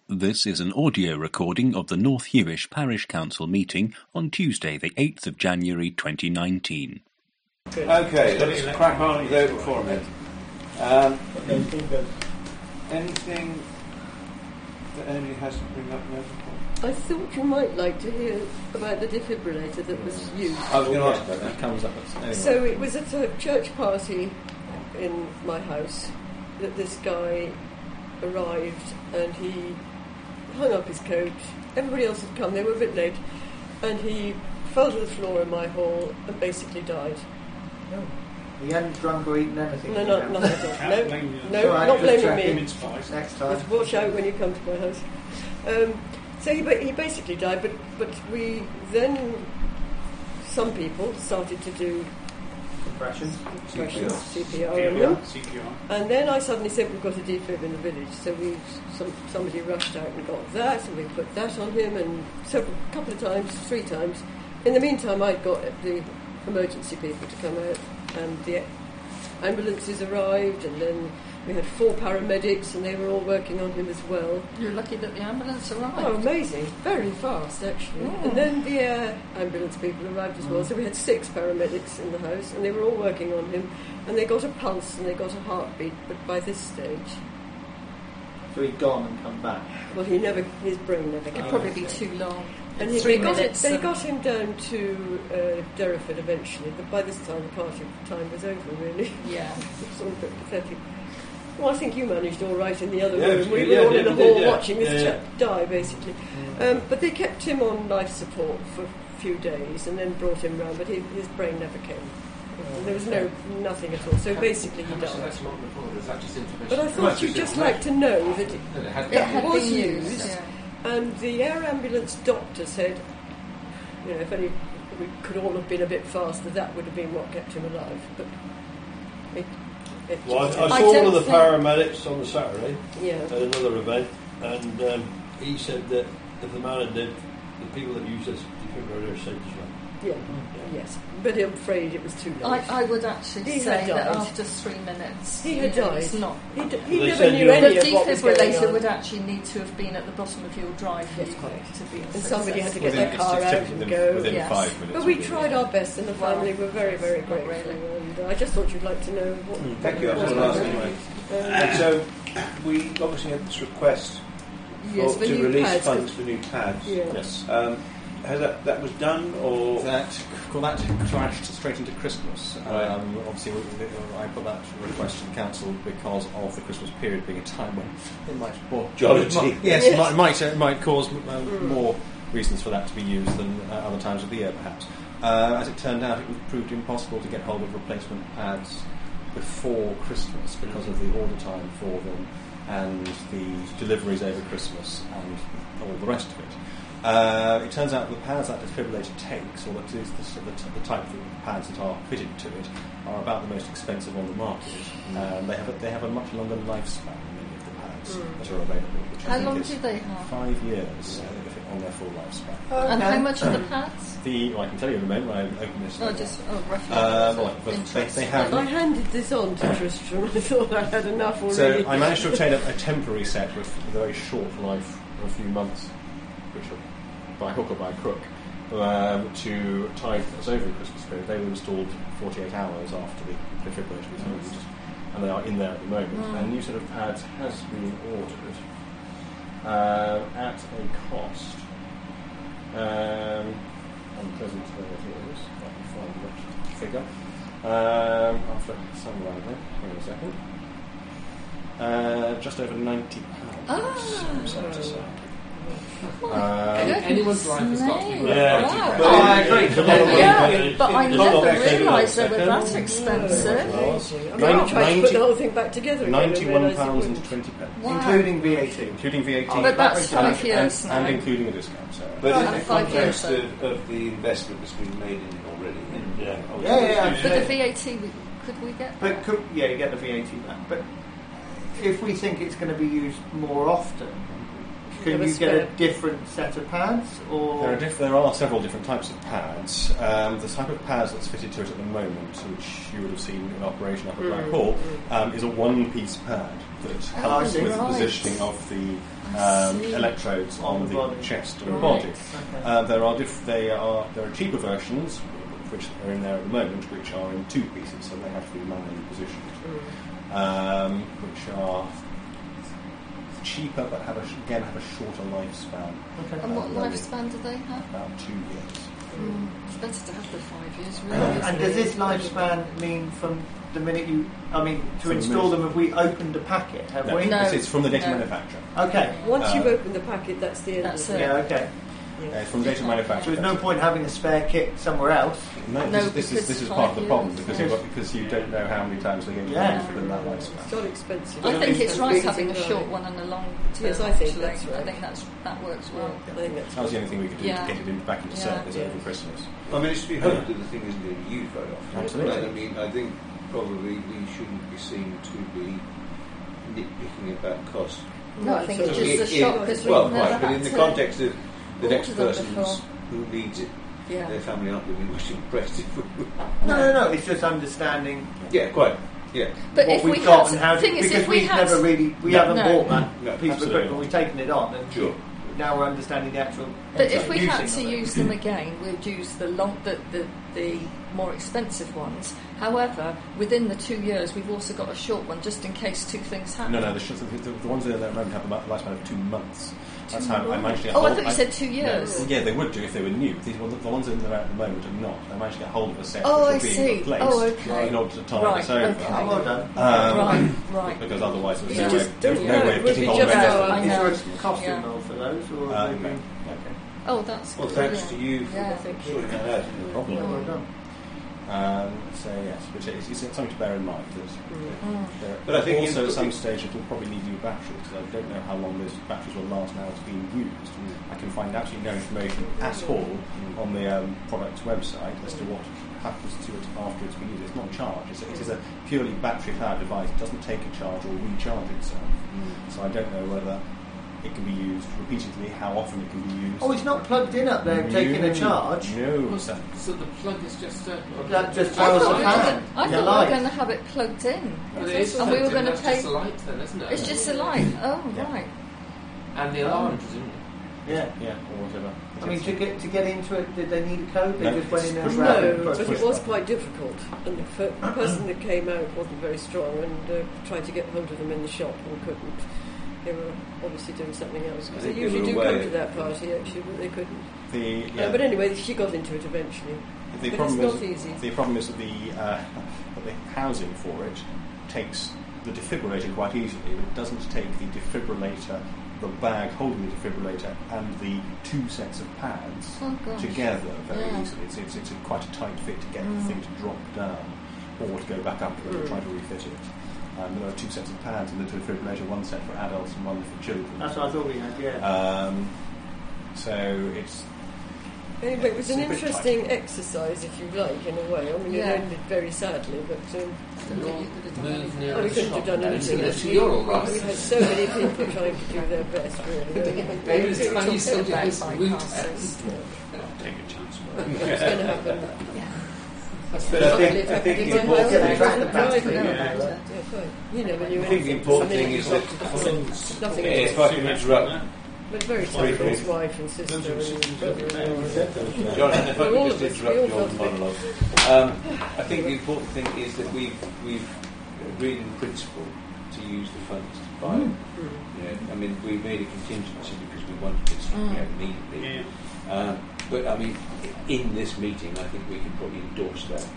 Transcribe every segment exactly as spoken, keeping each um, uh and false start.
This is an audio recording of the North Hewish Parish Council meeting on Tuesday, the eighth of January twenty nineteen. Okay, let's crack on with the before me. Um, anything that anybody has to bring up now? I thought you might like to hear about the defibrillator that was used. I was going to ask about that. Comes up anyway. So it was at a church party in my house that this guy arrived and he hung up his coat. Everybody else had come, they were a bit late, and he fell to the floor in my hall and basically died. No. He hadn't drunk or eaten anything? No, not, nothing at all. No, no, right, not blaming checking. me. Next time. Just watch out when you come to my house. Um, so he, ba- he basically died, but, but we then, some people started to do Compression. compressions, C P R, C P R. on them. C P R. And then I suddenly said we've got a defib in the village, so we some, somebody rushed out and got that, and we put that on him, and several, a couple of times, three times. In the meantime, I got the emergency people to come out, and the ambulances arrived, and then we had four paramedics, and they were all working on him as well. You're lucky that the ambulance arrived. Oh, amazing! Very fast, actually. Oh. And then the air ambulance people arrived as well, so we had six paramedics in the house, and they were all working on him, and they got a pulse and they got a heartbeat, but by this stage, So he'd gone and come back. well, he never, his brain never It'd came. probably be too long. And he, Three they, got, minutes. they and- got him down to uh, Derriford eventually, but by this time the party time was over, really. Yeah. It's all a bit pathetic. Well, I think you managed all right in the other Yeah, room. We yeah, were all yeah, in the we hall did, yeah. watching this Yeah, chap die, basically. Um, but they kept him on life support for a few days and then brought him round, but he, his brain never came. There was no nothing at all. So basically he died. But I thought you'd just like to know that it, It that had was been used. used. Yeah. And the air ambulance doctor said, you know, if only we could all have been a bit faster, that would have been what kept him alive. But it, it Well, just- I, I I saw one don't of the think- paramedics on the Saturday yeah. at another event, and um, he said that if the man had lived, the people that use this defibrillator are safe as well. Yeah, yes. But I'm afraid it was too late. I, I would actually He say had that died. after three minutes, He had you know, died. It's not. he d- he They never said knew you- any The of what was going defibrillator on. would actually need to have been at the bottom of your drive for Yes, you quite. to be And somebody had to get Within- their car it's out typically and within- go. within Yes. five minutes. But we really. tried our best, and the Well, family were very, very not grateful. really. And uh, I just thought you'd like to know what. Mm, thank you, I was what going to ask happened. anyway. Um, And so, we obviously had this request yes, for, for to new release pads, funds for new pads. Yeah. Yes. Um, has that, that was done, or...? That, well, that crashed straight into Christmas. Right. Um, obviously, we, we, I put that request to the council because of the Christmas period being a time when it might... Well, Jollity. it might- yes, Yes. it might, might, uh, might cause uh, Mm. more reasons for that to be used than uh, other times of the year, perhaps. Uh, as it turned out, it proved impossible to get hold of replacement pads before Christmas because of the order time for them and the deliveries over Christmas and all the rest of it. Uh, it turns out the pads that defibrillator takes, or that is the, the, the type of pads that are fitted to it, are about the most expensive on the market. Um, they have a, they have a much longer lifespan than many of the pads Mm. that are available. Which I How think long is do they have? Five years uh, if it, on their full lifespan. And Okay. how much are the pads? The well, I can tell you in a moment when I open this. Oh, just oh, roughly. Uh, well, but they, Interest. they have. I handed this on to Tristram. I thought I had enough already. So I managed to obtain a, a temporary set with a very short life of a few months, which are by hook or by crook, um, to tide us over the Christmas period. They were installed forty-eight hours after the defibrillator was used, and they are in there at the moment. Mm. And a new set of pads has been ordered uh, at a cost. Um, unpleasant though it is, I can find that figure. Um, after some rambling, hang on a second. Uh, just over ninety pounds. Ah. I'm sorry to say. Oh, Um, goodness me. Yeah. Wow. But I agree. But Yeah, but I It's not never that realised they were second. that expensive. I mean, I Nine- tried to put ninety- the whole thing back together again. Ninety-one and pounds realised and it twenty pence, Wow. Including V A T. including V A T, Oh, But that's and, five years and, now. and including a discount. So. But Oh, in the five years, context so- of, of the investment that's been made in it already, and, Yeah. uh, Yeah, yeah, yeah. But the V A T, we- could we get But that? could, yeah, you get the V A T back. But if we think it's going to be used more often, can Have a you get a spare. different set of pads? Or There are, diff- there are several different types of pads. Um, the type of pads that's fitted to it at the moment, which you would have seen in operation up at Mm, Blackhall, mm. um, is a one-piece pad that helps see. with the Right. positioning of the um, see. electrodes on, On the the body. chest and Right. body. Okay. Uh, there are diff- they are there are cheaper versions which are in there at the moment, which are in two pieces, so they have to be manually positioned, um, which are cheaper but have a, again have a shorter lifespan. Okay. And what Um, lifespan do they have? About two years. Mm, it's better to have the five years, really. And isn't does it? this lifespan mean from the minute you, I mean, to From the install minute- them, have we opened a packet, have No, we? No. It's, it's from the data No. manufacturer. Okay. Once Uh, you've opened the packet, that's the end That's of it. it. Yeah, okay. Yeah. Uh, it's from the data So manufacturer. there's no point having a spare kit somewhere else. No, No, this, this is because this is five part of the problem years, because yeah. you because you don't know how many times they're going to Yeah. use within that It's lifespan. not expensive. I think it's right It's having a right. short one and a long term. Yes, I think actually. that's right. I think that's, that works Yeah, well. I think that's That was the only thing we could do Yeah. to get it in, back into Yeah. service Yeah. over Christmas. I mean, it's to be hoped that the thing isn't going to be used very often. Absolutely. But I mean, I think probably we shouldn't be seen to be nitpicking about cost. No, I think So it's it- just a it- shock because we've well, never right, but had in the to context of the order next them person's before. who needs it, Yeah. their family aren't going to be much impressed. If we, No, no, no. It's just understanding yeah, quite. Yeah. But what if we've we got had, and how the to, thing is, because if we we've had, never really we No. haven't No. bought that No, piece of absolutely equipment. We've taken it on, and Sure. now we're understanding the actual. but if we had using to of it. use them again, we'd use the long, the, the the more expensive ones. However, within the two years, we've also got a short one just in case two things happen. No, no, the, sh- the, the, the ones that are there at the moment have a mu- lifespan of two months. That's how I managed to get Oh, I hold thought you said two years. No, yeah, they would do if they were new. These well, the, the ones that are there at the moment are not. I managed to get hold of a set Oh, which I were see. being replaced Oh, okay. in order to tie Right, this over. okay. Oh, well done. Um, Right, right. Because otherwise there was Yeah. no way, Just there was don't no know, way of would getting we hold of just anything. know? I Is know. there a cost Yeah. involved for those, or Uh, have we- no. okay. Oh, that's Well, good, thanks yeah. to you for Yeah. sorting that out. No problem. Well done. Um, so yes, but it's, it's something to bear in mind. That Mm. there, But I think also you- at some stage it will probably need new batteries because I don't know how long those batteries will last now it's being used. I can find absolutely no information at all on the um, product's website as to what happens to it after it's been used. It's not charged. It's a, it is a purely battery-powered device. It doesn't take a charge or recharge itself. So I don't know whether it can be used repeatedly, how often it can be used. Oh, it's not plugged in up there, taking a charge. No. So, so the plug is just a. That just I tells thought the we were fan. gonna- I Your thought we light. were going to have it plugged in. Well, it is And we were plugged in, gonna that's pay- just a light then, isn't it? It's just a light. Oh, Yeah. right. And the alarm, presumably. Yeah. Yeah, or whatever. I mean, to get to get into it, did they need a code? They No, just went in there it's and push grabbed No, it. button. but push it was button. quite difficult, and the fir- person that came out wasn't very strong, and uh, tried to get hold of them in the shop and couldn't. They were obviously doing something else, I because they think they usually were do come away. to that party actually, but they couldn't. The, Uh, yeah, but anyway, she got into it eventually. the but problem it's is not easy. the problem is that the uh, that the housing for it takes the defibrillator quite easily, but it doesn't take the defibrillator, the bag holding the defibrillator, and the two sets of pads Oh, gosh. together very Yeah. easily. It's, it's, it's a quite a tight fit to get Mm. the thing to drop down or to go back up when you're Mm. trying to refit it. Um, there are two sets of pads in the defibrillator, one set for adults and one for children. That's what I thought we had. Yeah. Um, so it's Anyway, it was It's an a bit interesting exercise, if you like, in a way. I mean, Yeah. it ended very sadly, but um, Move near oh, we the couldn't shop. have done anything. Unless We, you're all we right. had so many people trying to do their best, really. Maybe it's time you still do Back this by route passing. test. Take a chance. It's going to happen. But I think, I think the important Get the thing, tractor pads Driving, together. yeah, yeah, quite. You never knew I think the anything. important I mean, thing is that nothing if else. I can interrupt, But very sad for his wife and sister and brother-in-law. Jonathan, if I Well, all could just of us, we all interrupt your felt a bit- monologue. Um, I think the important thing is that we've we've agreed in principle to use the funds to buy it. You know, I mean, we made a contingency because we wanted this you know, immediately. Um, but I mean, in this meeting, I think we can probably endorse that.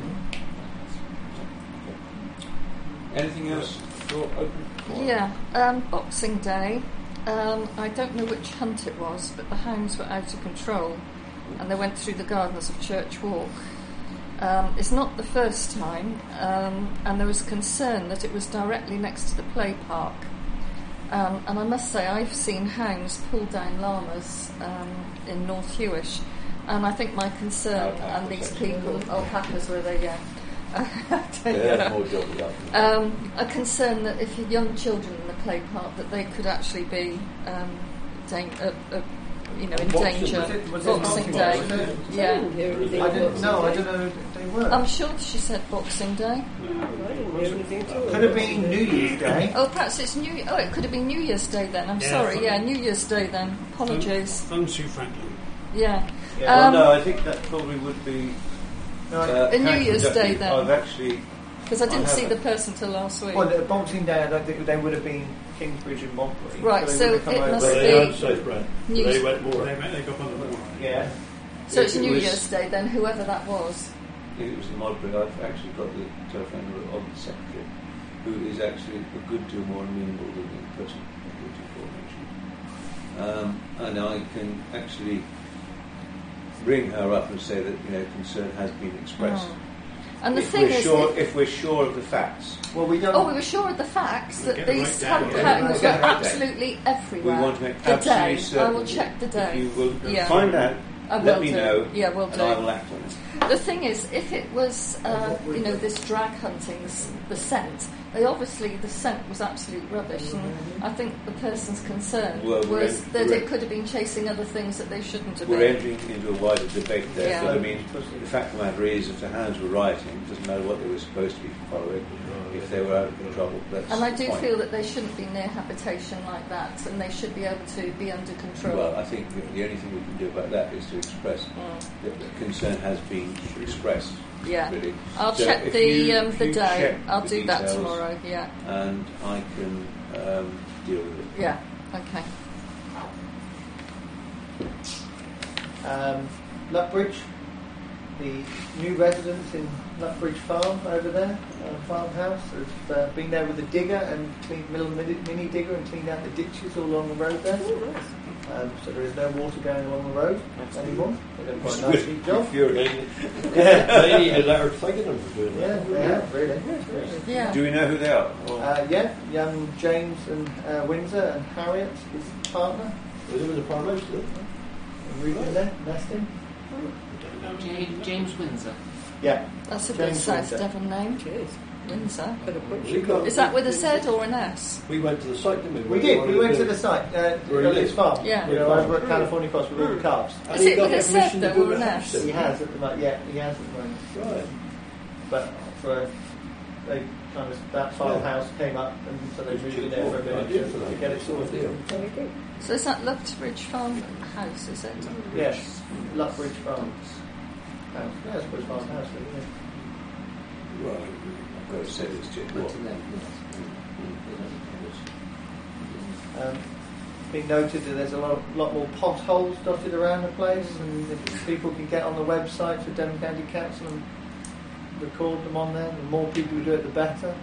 Anything else for open? for- Yeah, um, Boxing Day. Um, I don't know which hunt it was, but the hounds were out of control and they went through the gardens of Church Walk. Um, it's not the first time, um, and there was concern that it was directly next to the play park. Um, and I must say, I've seen hounds pull down llamas um, in North Hewish, and I think my concern Alpacas, and these actually. people, alpacas were they, yeah. They have more job with that. Um, a concern that if you're young children in the play park, that they could actually be um, dang- uh, uh, you know, in Boxing- danger. was it- was it Boxing Boxing Day. Day, was it? I Yeah. didn't hear anything. I didn't about know. I Boxing don't know if they were. I'm sure she said Boxing Day. Day. I didn't hear anything at all. Could have been New Year's Day. Oh, perhaps it's New. Oh, it could have been New Year's Day then. I'm Yeah, sorry. fine. Yeah, New Year's Day then. Apologies. Phone Sue Franklin. Yeah. Yeah. Well, Um, no, I think that probably would be. No, Uh, A New Year's counterproductive. Day then. I've actually. Because I didn't I see the haven't. person till last week. well, the Boxing Day, I don't think they would have been Kingsbridge and Modbury. Right, they so would have come it over. must Well, be- they had South Brent. New- They went more. They, they got on the board. Yeah. So it's If it New was- Year's Day then, whoever that was. If it was in Modbury, I've actually got the telephone number of the secretary, who is actually a good deal more amenable than the person before mentioned. Um, and I can actually ring her up and say that, you know, concern has been expressed. Oh. And the if thing we're is, sure, if- if we're sure of the facts, Well, we don't. oh, we were sure of the facts that Get the these right down. hand Yeah, patterns we'll were get the right down. absolutely we everywhere. want to make the absolutely day. certain. I will check the If day. you will Yeah. find out, I let will me do. know, Yeah, will and do. I will act on it. The thing is, if it was, uh, you know, this drag hunting's the scent, they obviously the scent was absolute rubbish, and I think the person's concern Well, we're was en- that we're it en- could have been chasing other things that they shouldn't have We're been. entering into a wider debate there. Yeah. But I mean, the fact of the matter is, if the hounds were rioting, it doesn't matter what they were supposed to be following. If they were out of control, that's And I the do point. feel that they shouldn't be near habitation like that, and they should be able to be under control. Well, I think the- the only thing we can do about that is to express Mm. that the concern has been expressed. Yeah. Really. I'll So check if the you- um, if the you day. check I'll the do that details, tomorrow. Yeah. and I can um, deal with it. Yeah. Okay. Um, Lutbridge, the new residents in Lutbridge Farm over there, uh, farmhouse, have uh, been there with a digger and cleaned little mini, mini digger and cleaned out the ditches all along the road there. Um, so there is no water going along the road anymore. They've done quite a nice neat job. Infuriating. They need a letter thanking them for doing Yeah, that. they have really. Yeah. Do we know who they are? Or- Uh, yeah, young James and uh, Windsor and Harriet, his partner, Was it with the farmhouse still? and Regan there, nesting. James, James Windsor. Yeah, That's a good James South Windsor. Devon name. Cheers. Windsor. Better put We got- Is that with a Z or an S? We went to the site, didn't we? we did. We went to the site, uh, Where he of his lives. farm. Yeah. You know, over at California Cross with all the calves. And Is he it got with a their Z permission to though, do or a an house S? He has at the moment. Yeah, he has at the moment. Right. But for they kind of that farmhouse came up, and so they moved in there for a bit Idea to, for that. to get it sorted. Very good. So is that Lutbridge Farm House? Is it? Yes, Lutbridge Farm house. Yeah, I suppose farmhouse. Really, Well, I've got to say this to you. Went to them. yeah. Um, been noted that there's a lot, lot more potholes dotted around the place, and if people can get on the website for Devon County Council and record them on there, the more people who do it, the better.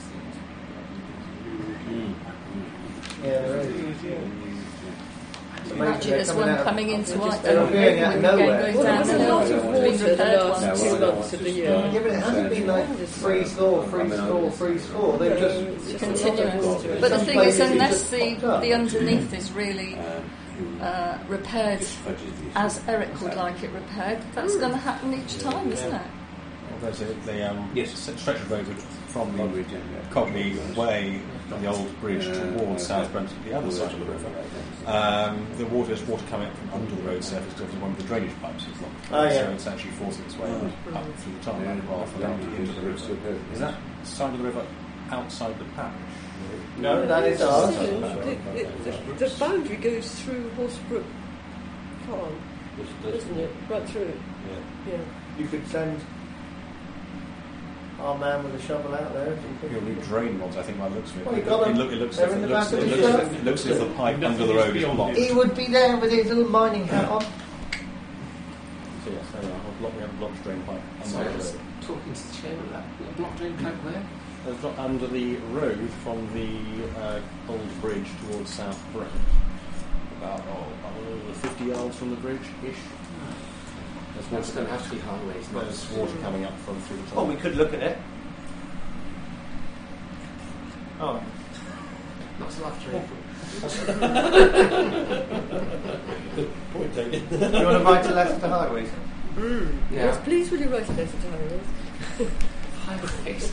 Mm. Yeah, there is. It's amazing Imagine they're there's coming one out. coming into They're White just- they're Devon appearing out of again, nowhere. going Well, down there the was a hill. lot of Being water the repaired last one. No, two well, I don't months want of to the just, year. uh, Yeah, but it hasn't been like free score, free score, free score. They've just It's just Continuous. a lot of water. But the Some thing is, places unless just the, popped up. the underneath is really Um, who uh, repaired fudges the issue. as Eric would like it repaired, that's going to happen each time, isn't it? Well, there's a, the um, Yes. s- stretch of road from the Longridge, yeah. Cogney Way, from the old bridge Uh, towards okay. South Brent, the other side of the river. Um, the water is water coming up from under the road surface to one of the drainage pipes. Is locked. Oh, yeah. So it's actually forcing its way up through the tarmac Yeah, rather than yeah, into the it's still river. good. Is that side of the river outside the parish? no, that is ours. The, the, the, the boundary goes through Horsebrook Farm, doesn't it? Right through it. Yeah. You could send our man with a shovel out there. If you You'll think. need drain ones, I think, by the looks of it. Well, you it, got it, them. look, it looks They're as in if the it looks, back of it the looks, truck. as if- it looks as if the pipe Nothing under the is road is beyond blocked. it. He would be there with his little mining hat on. So yes, there we are. I've blocked, we have a blocked drain pipe under Sorry, I the was road. talking to the chairman about a block drain pipe where? There's not under the road from the uh, old bridge towards South Brent. About oh, uh, fifty yards from the bridge-ish. There's That's water, going to have to be highways, not there's water coming up from through the top. Oh, we could look at it. Oh, not so much drain. Point taken. you want to write a letter to Highways? Mm. Yeah. Yes, please will you write a letter to Highways? Highways.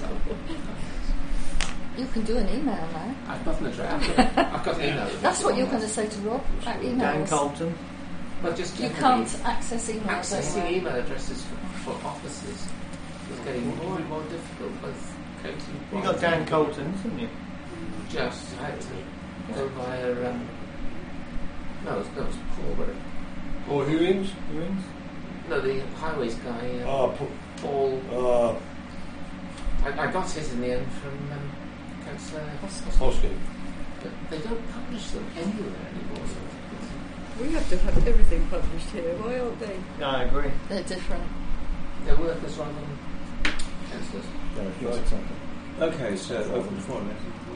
You can do an email now. I've got an address. I've got an email. That's what you're going to say to Rob. That email. Dan Colton. Well, just You generally, can't access emails accessing anywhere. email addresses for, for offices is getting more and more difficult. Both coating. You got Dan Colton's, haven't you? Just I had to go via. Um, no, it was, no, it was Paul, but Or Hewings? Ewings? no, the highways guy. Uh, Ah, Paul. Paul. Uh, I, I got it in the end from um, Councillor Hoskin. but they don't publish them anywhere anymore. So We have to have everything published here. Why aren't they? No, I agree. They're different. they're workers rather than councillors. Yeah, right, exactly. Okay, so open the floor.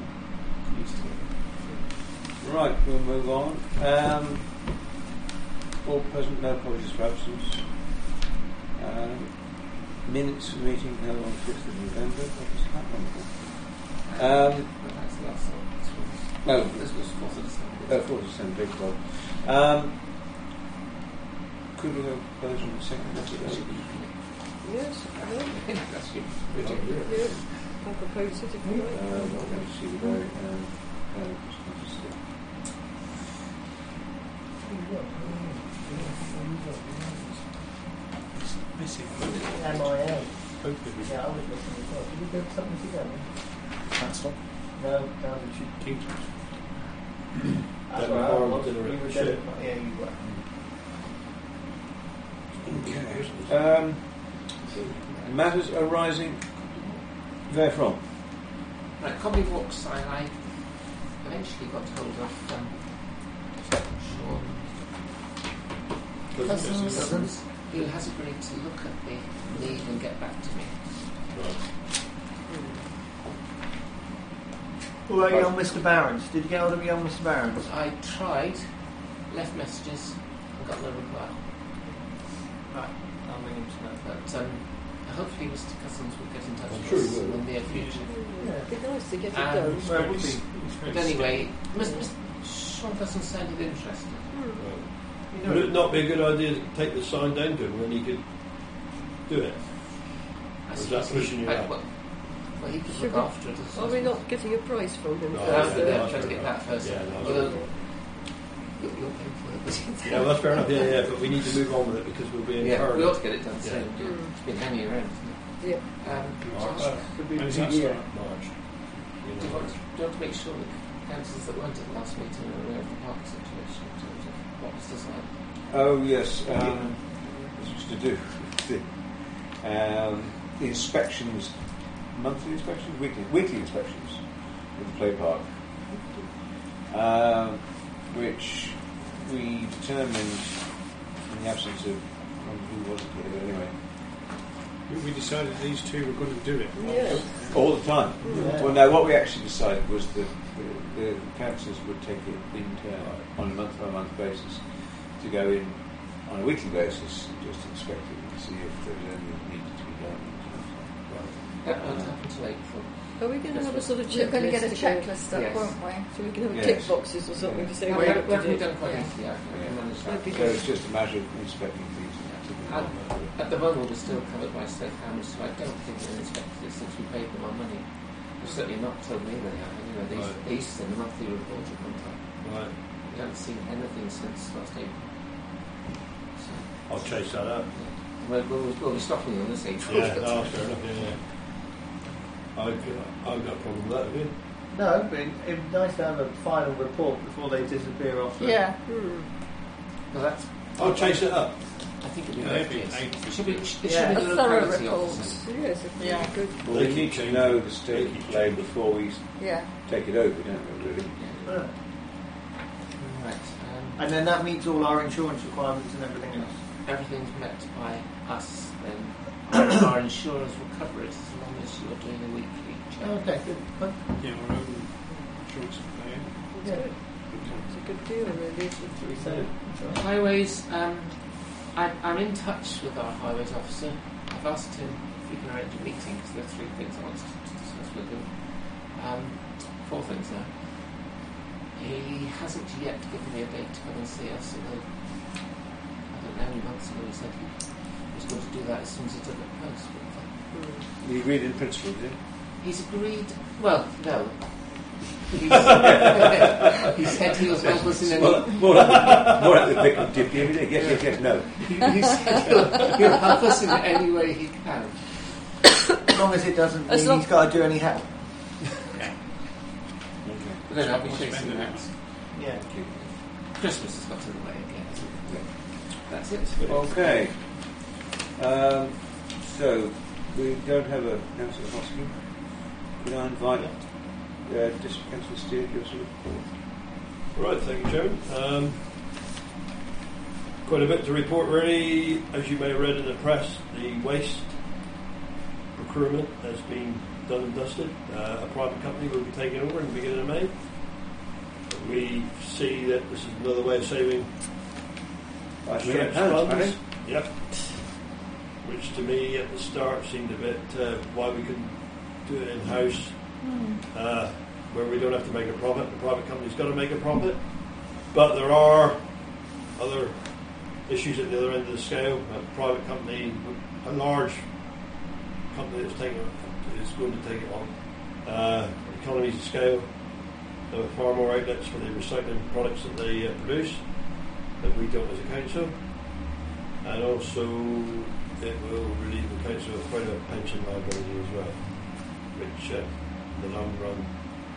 Right, we'll move on. Um, all present, no apologies for absence. Um, minutes of meeting held on fifth of November. What was that one for? Um, But that's the last one. This was, no, this was fourth of December. oh, fourth of December, big club. Um, could we have those on the second? That's That's it. it. Yes. No. That's you. Yeah. I propose it if you like. Uh, I'm not going to see the vote. Um, uh, just just, uh, Missing. M I A. Hopefully. Yeah, I was listening as well. Did we build something together? That's one. No, down the tube. Kingsbridge. That's That right. I horrible was. dinner We at were Ship. dead. Yeah, you were. Okay. Um, matters arising therefrom. Right, Cobby Walk sign. I eventually got hold of um, Sean Cousins. Cousins, who has agreed to look at the lead and get back to me. What about young Mister Barron's? Did you get hold of young Mister Barron's? I tried, left messages, and got no reply. Right. I'll ring him tonight. But um, hopefully Mister Cousins will get in touch I'm with sure he us will. in the near future. Yeah, it'd be nice to get it Um, done. Well, it would be. But anyway, Mister Sean Cousins sounded interested. You Would know, it not be a good idea to take the sign down to him when he could do it? I Or is suppose that pushing he- you I- out? Well, well, he could Should look we- after it. As Are we not getting a price from him? No, Uh, first? yeah, yeah, try to that's get fair that first. Yeah, no, Although that's you're, you're paying for it. Yeah, well, that's fair enough. Yeah, yeah, but we need to move on with it because we'll be in a Yeah, hurry. we ought to get it done Yeah. soon. Mm. It's been hanging around, isn't Yeah. it? Um, March. Josh, could be When does a that year. start? March. do you, want, do you want to make sure that councillors that weren't at the last meeting are aware of the park situation in terms of what was decided? Oh yes, um, what's to do with the, um, the inspections, monthly inspections, weekly, weekly inspections of the play park, um, which we determined in the absence of um, who wasn't here anyway, We decided these two were going to do it. Yeah. all the time. Yeah. Well, no, what we actually decided was that the, the councillors would take it in turn on a month-by-month basis to go in on a weekly basis and just inspect it and see if there was anything that needed to be done. That won't happen until April. Are we going to have a sort of We're going to get a checklist to go- checklist up, Yes. won't we? So we can have Yes. tick boxes or something to say No, we we looked haven't at we've it. done quite Yeah. easily. I can Yeah. manage that. That'd be So good. it's just a matter of inspecting things. And at the moment, we're still covered by safe hands, so I don't think they've inspected it since we paid them our money. They've certainly not told me they have. Anyway, they, Right. they used to send a monthly report at one time. Right. We haven't seen anything since last April. So, I'll chase that up. we'll, we'll, we'll be stopping on this April. Yeah, no, that's fair enough. Yeah, yeah. I've, I've got a problem with that. Have you? No, but it, it'd be nice to have a final report before they disappear off the... Yeah. Hmm. Well, that's. I'll chase it up. I think it'll be Yeah, very it'd be case. eight. It should be. It should Yeah. be A the thorough locality report. officer. Yes, it's Yeah. really good. Well, we need to know the state of play before we Yeah. take it over, don't we, really? Yeah. Right. Um, And then that meets all our insurance requirements and everything else. everything's met by us, then our, our insurers will cover it as long as you're doing a weekly check. Okay, good. Well, Yeah, our own insurance plan. It's good. It's a good deal, really. should we say? So- Highways, um, I'm, I'm in touch with our highways officer. I've asked him if we can arrange a meeting because there are three things I want to, to discuss with him. Um, four things now. He hasn't yet given me a date to come and see us, although I don't know how many months ago he said he was going to do that as soon as he took the post. But, uh, We agreed in principle, did he's agreed. Well, no. He said, he said he was helpless in any... More, more, like, more like the Vic of Dippy every day. Yes, yes, yes, no. He, he said he'll, he'll help us in any way he can. As long as it doesn't As mean long- he's got to do any help. But then I'll be chasing the house. Yeah. Christmas has got in the way again. That's it. Okay. Um, so, we don't have a councillor Hoskin. Could I invite uh, District Councillor Steele to give us a report? Right, thank you, Chairman. Um, quite a bit to report, really. As you may have read in the press, the waste procurement has been done and dusted. Uh, a private company will be taking over in the beginning of May. We see that this is another way of saving Five million stretched pounds, funds. Paddy. Yep. Which to me at the start seemed a bit uh, why we couldn't do it in-house, uh, where we don't have to make a profit. The private company's got to make a profit. But there are other issues at the other end of the scale. A private company, a large company that's taking it, is going to take it on. Uh, economies of scale. There are far more outlets for the recycling products that they uh, produce that we don't as a council. And also it will relieve the council of quite a pension liability as well, which uh, in the long run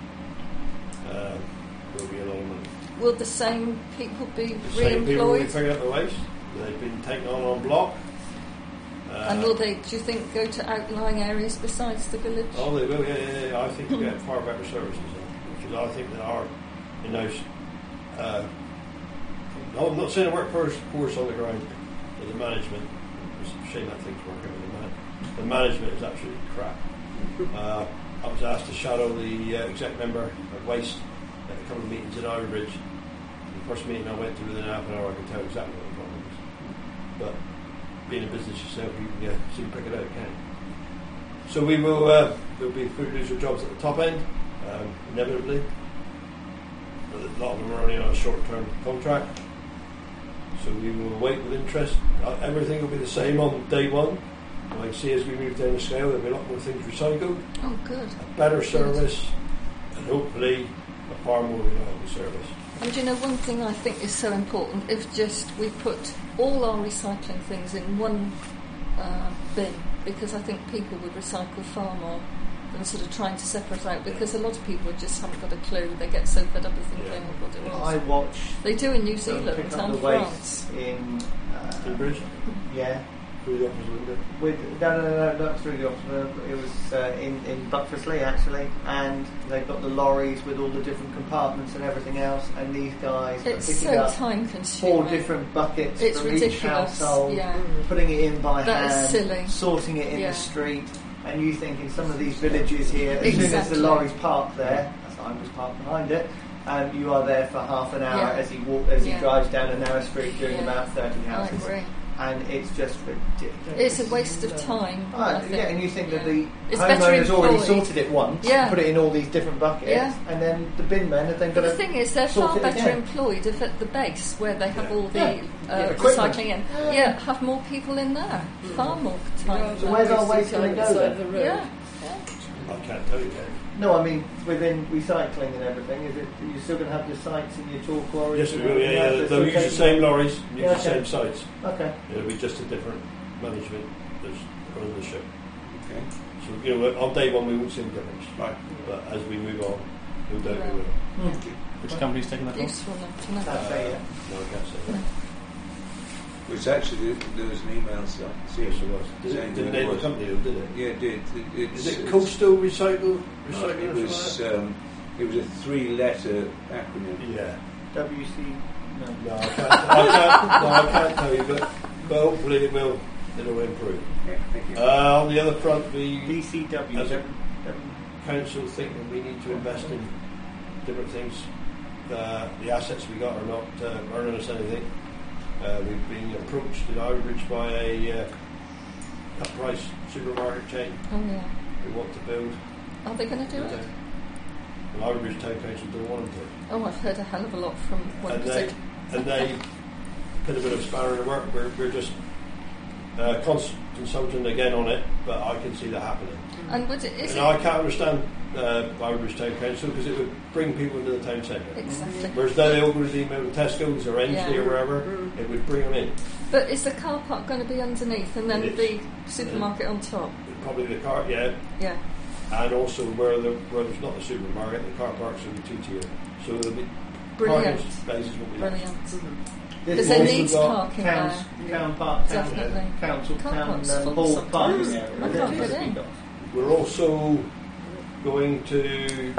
uh, will be a lot of money. Will the same people be The same people will be re-employed? picking up the waste. They've been taken on on block. Uh, And will they, do you think, go to outlying areas besides the village? Oh, they will, yeah, yeah, yeah. I think we get far better services, which is, I think, that our in-house. Uh, no, I'm not saying I work for force on the ground, but the management, it's a shame that things work out with the man. The management is absolutely crap. Uh, I was asked to shadow the uh, exec member of Waste at a couple of meetings in Ironbridge. The first meeting I went to within half an hour, I could tell exactly what the problem was. But being in business yourself, you can uh, soon pick it out, can't you? So we will, uh, there'll be food producer jobs at the top end, um, inevitably. But a lot of them are only on a short-term contract. So we will wait with interest. Uh, everything will be the same on day one. Like, see, as we move down the scale, there'll be a lot more things recycled, Oh, good. a better service, and hopefully a far more reliable service. And you know, one thing I think is so important, if just we put all our recycling things in one uh, bin, because I think people would recycle far more than sort of trying to separate out, because a lot of people just haven't got a clue. They get so fed up with thinking Yeah. what it was. I watch They do in New them Zealand pick up and the France. waste in. Uh, Tunbridge, yeah. through the office window. With, no, no, no, not through the office. It was uh, in, in Buckfordsley, actually, and they've got the lorries with all the different compartments and everything else, and these guys It's are picking so up time consuming. four different buckets It's from each ridiculous. household, Yeah. putting it in by That is hand, silly. sorting it in Yeah. the street, and you think in some of these villages here, as soon as Exactly. the lorries park there, as I was parked behind it, and you are there for half an hour Yeah. as he walk, as Yeah. he drives down a narrow street doing Yeah. about thirty I houses, agree. and it's just ridiculous. It's a waste of time. Oh, I yeah, think. and you think that Yeah. the It's better homeowner's already employed. sorted it once, Yeah. put it in all these different buckets, Yeah. and then the bin men have then got But the to thing is, they're sort far it better again. employed if at the base, where they have Yeah. all the Yeah. uh, Yeah, equipment. recycling in, Yeah. yeah, have more people in there. Far more time. So where's our waste going to go Side then? of the road. Yeah. I can't tell you that. No, I mean within recycling and everything. Is it? Are you still going to have the sites in your tool quarries? Yes, we and will, yeah, everything yeah. else? They'll They're use the still same taking- lorries, use Yeah, the okay. same sites. Okay. It'll be just a different management that's running the ship. Okay. So, you know, on day one we won't see the difference. Right. But as we move on, no doubt we Yeah. will. Which company's taking that on? Useful enough to know. That's it, yeah. No, I can't say that. Which actually, there was an email so I can see Yes, it was. Did saying it, that did it name the was. company, though, did it? Yeah, it did. It, it's, Is it it's- Coastal Recycle? uh, Recycling it or was. something Um, it was a three-letter acronym. like that? Yeah. W C. No. No, I can't, I can't, no, I can't tell you, but, but hopefully it will, it'll improve. Yeah, thank you. Uh, on the other front, the D C W. As a- W- council think that we need to invest in different things. Uh, the assets we got are not uh, earning us anything. Uh, we've been approached in Ironbridge by a uh, cut price supermarket chain Oh yeah. who want to build. Are they going to do And it? Ironbridge Town Council don't want them to. Oh, I've heard a hell of a lot from one And they, particular. and they put a bit of spanner in the work. We're, we're just uh, cons- consulting again on it, but I can see that happening. And would it, is And it I can't understand uh, Irish Town Council because it would bring people into the town centre. exactly? Whereas now they all go to the email to Tesco's or Ainsley Yeah. or wherever, Mm. it would bring them in. But is the car park going to be underneath and then It the is. supermarket on top? Probably the car, yeah, Yeah. and also where the where there's not the supermarket, the car parks will be two tier. So there'll be Brilliant. parking spaces will be Brilliant. This Because is there also needs got parking Towns, there. Town Park, town, Definitely. Council, Car Town park's uh, full Hall sometimes. parking I area. can't It get is. in. We're also going to,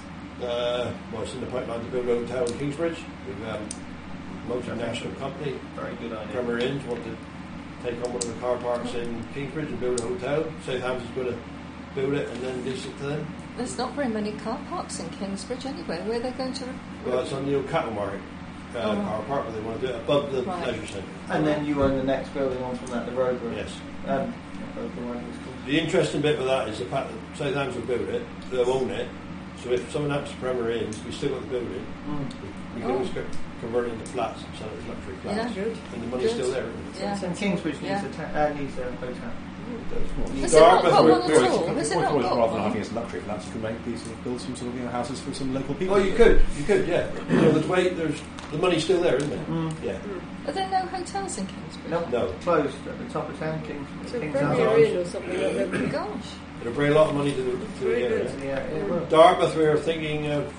uh, well, it's in the pipeline to build a hotel in Kingsbridge with um, a multinational company. Very good idea. Premier Inns want to take on one of the car parks in Kingsbridge and build a hotel. Southampton's going to build it and then lease it to them. There's not very many car parks in Kingsbridge anyway. Where are they going to? Well, it's on the old cattle market uh, Oh. car park, but they want to do it above the Right. leisure centre. And then you own the next building on from that, the road. Yes. Um, not Road, the road it's called. The interesting bit with that is the fact that Southampton will build it, they'll own it. So if someone happens to Premier Inns, we still got the building. Mm. We can Oh. always co- convert it into flats and sell it as luxury flats. Yeah. Good. And the money's Good. still there. Isn't it? Yeah. And Kingsbridge needs Yeah. a ta- uh, needs a hotel. Has it not got one Or at it's- all? or Has it it's not rather got than one? having it as luxury flats, you can make these sort of build some sort of you know, houses for some local people. Oh, you could, you could, yeah. You know, there's way, there's the money's still there, isn't it? Mm. Yeah. Are there no hotels in Kingsbridge? No, No. closed at the top of town, Kings. So Kings Premier House. Inn or something like that. Oh, gosh. It'll bring a lot of money to the, to the Very area. good. Yeah, it will. Dartmouth, we are thinking of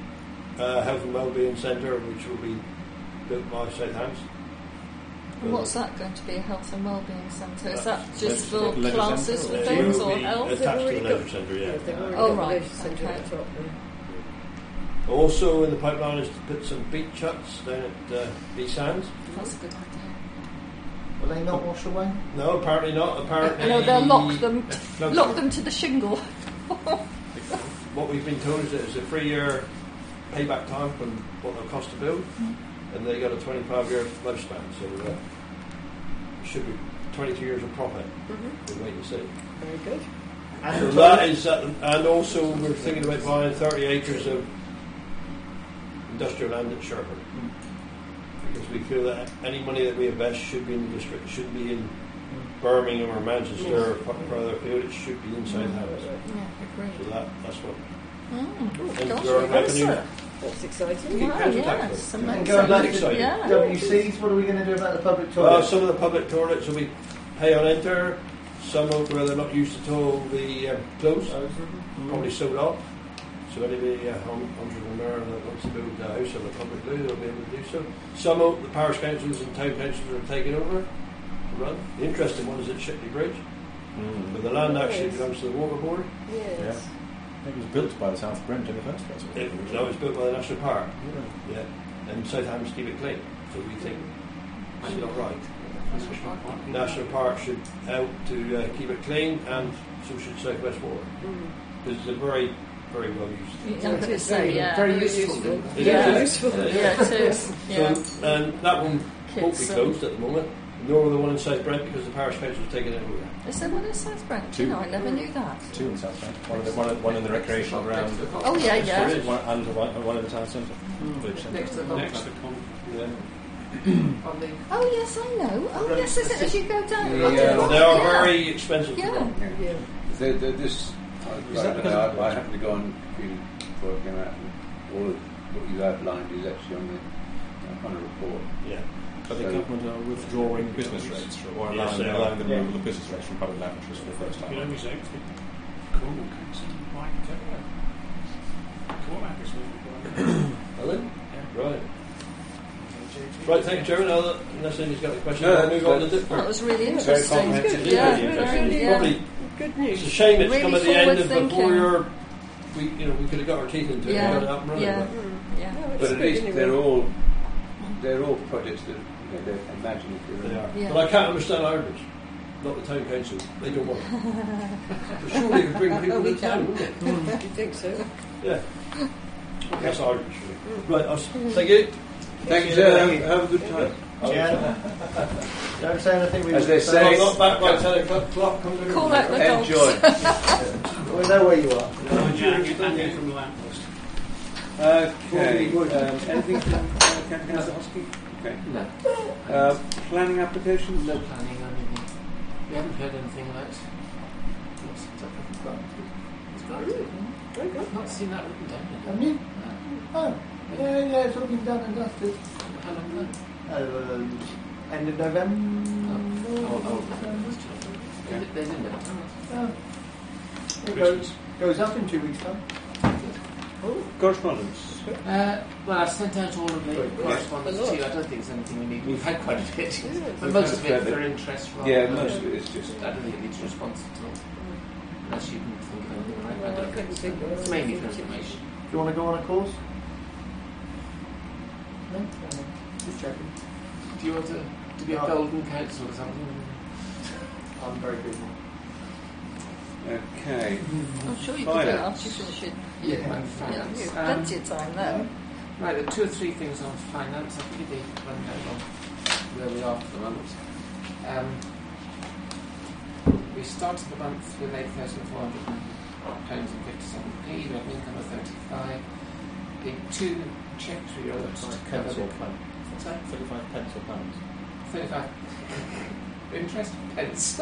uh, Health and Wellbeing Centre, which will be built by Southampton. And what's that going to be? A health and wellbeing centre? Is that That's just for leisure classes centre for or- It things will or be health? attached to the already leisure got- centre, Yeah, yeah. they've already Oh, got the right, leisure centre okay. at the top there. Also in the pipeline is to put some beach huts down at uh, East Sands. That's a good idea. Will they not wash away? No, apparently not. Apparently, No, they'll lock them, No, lock them to the shingle. What we've been told is that it's a three-year payback time from what they'll cost to build, and they got a twenty-five year lifespan, so uh, it should be twenty-two years of profit. Mhm. We'll wait and see. Very good. And So the that is, uh, and also we're thinking about buying thirty acres of industrial land at Sherburne, because we feel that any money that we invest should be in the district. It shouldn't be in Birmingham or Manchester or fu- further afield. It should be in Southampton. Yeah, So agreed. that, that's what. Mm. Oh, And gosh, there are reverse revenue- it. That's exciting. Keep Wow, council tax yes, bill. And amazing. going back That's to exciting. Yeah. W Cs, what are we going to do about the public Well, toilets? some of the public toilets will be pay on enter. Some of where they're not used at all will be um, closed, probably sold off. So anybody, uh, home entrepreneur that wants to build a house on a public loo, they'll be able to do so. Some of the parish councils and town councils are taking over to run. The interesting one is at Shipley Bridge, Mm. but the land actually Yes. belongs to the water board. Yes. It was built by the South Brent in the first place. It, no, it's built by the National Park. Yeah, and Southampton keep it clean. So we think it's not right. National Park should help to uh, keep it clean, and so should South West Water. Mm. Because it's a very, very well used. Yeah, I'm going to say, yeah. Very useful. It Yeah. is. Useful. Yeah, it is. Yeah. So, and that one won't be Kids, um, closed at the moment, nor the one in South Brent because the parish council has taken it over. Is there one in South Brent? Two. You know, I never knew that. Two in South Brent. One, in the, one, in- one in the recreational ground. Oh, yeah, yeah. One, and one, one in the town centre. Village centre. Next to the Next to Next con- Yeah. on the Oh, yes, I know. Oh, yes, is it as you go down? Yeah, I did not- They are yeah. very expensive to Yeah. run. Yeah. The, the, this, Is I, that I, because I, of- I happened to go on before it came out, and all of what you outlined is actually on the uh, on a report. Yeah. But the So- government are withdrawing business rates or Yes, allowing, they are. allowing the Yeah. removal of business rates from public laboratories for the first You time. know, he's actually Cornwall Council might go there. Cornwall Council. Helen? Right. Right, thank you, Chairman. I'll- Unless anybody's got any questions, No, I'll move on to that's- the That was really Very interesting. comprehensive. Yeah, Really very, interesting. yeah. Probably Good it's news. a shame it's Really come at the end of forward-thinking. before your. We, you know, we could have got our teeth into it Yeah, and got it up and running. yeah. but- Mm. Yeah. No, it's But at good least anyway. they're all they're all projects that you know, they're imaginative. They are. Yeah. But I can't understand Irish. Not the town council. They don't want it. But surely it would bring people Oh, to we the town, can. wouldn't it? You think so? Yeah. That's Irish. Right, I'll, s- thank you. Thank you, sir. Have, have a good time. Yeah. Don't say anything we As would they say. say- I'm not back by ten o'clock. Clock. Come to Call out the dogs. Enjoy. We know where you are. Andy from the lamppost. Okay. Um, anything from uh, Councillor Hosky? Okay. no, Uh, planning applications? no planning on anything. We haven't heard anything about what's up with the grant. It's granted. Okay. I've not seen that written down yet. Haven't you? No. Oh, yeah, yeah, it's all been done and dusted. How long ago? Um, end of November. Oh, oh, oh. Is it- There's in there. Oh. It goes, goes up in two weeks' time. Correspondence. Uh, well, I've sent out all of the Good. correspondence A lot. to you. I don't think there's anything we need. We've had quite a bit. Yeah. But We've most had of a it fair for bit. interest rather Yeah, than- most of it is just. I don't think it needs a response at all. Unless you can think of anything, right? No, I I don't couldn't think think so. of It's mainly for anything. information. Do you want to go on a course? No? No. Just checking. Do you want to, to be a No. golden counsel or something? I'm very good one. Okay. I'm sure you could do it Finance. after you finish it. Yeah, Yeah, and finance. you've Um, plenty of time then. Right, there are two or three things on finance. I'll give you the rundown on where we are for the moment. Um, we started the month with eight thousand four hundred pounds and fifty-seven p. We have an income of thirty-five. The two cheques we wrote to cover the... What's that? thirty-five pence or pounds. thirty-five. Interest pence.